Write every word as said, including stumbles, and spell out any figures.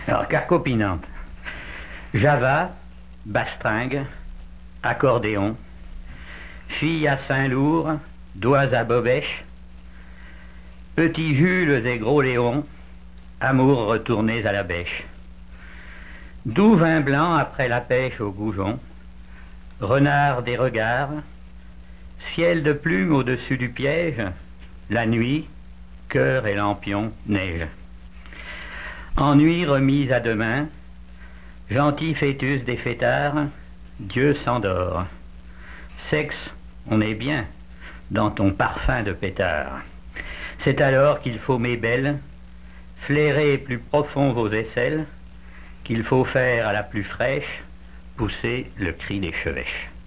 Alors, carcopinante. Java, bastringue, accordéon, fille à Saint-Lourd, doigts à bobèche, petits Jules et gros Léon, amour retournés à la bêche. Doux vin blanc après la pêche au goujon, renard des regards, ciel de plumes au-dessus du piège, la nuit, cœur et lampion, neige. Ennui remis à demain, gentil fœtus des fêtards, Dieu s'endort. Sexe, on est bien dans ton parfum de pétard. C'est alors qu'il faut, mes belles, flairer plus profond vos aisselles, qu'il faut faire à la plus fraîche pousser le cri des chevêches.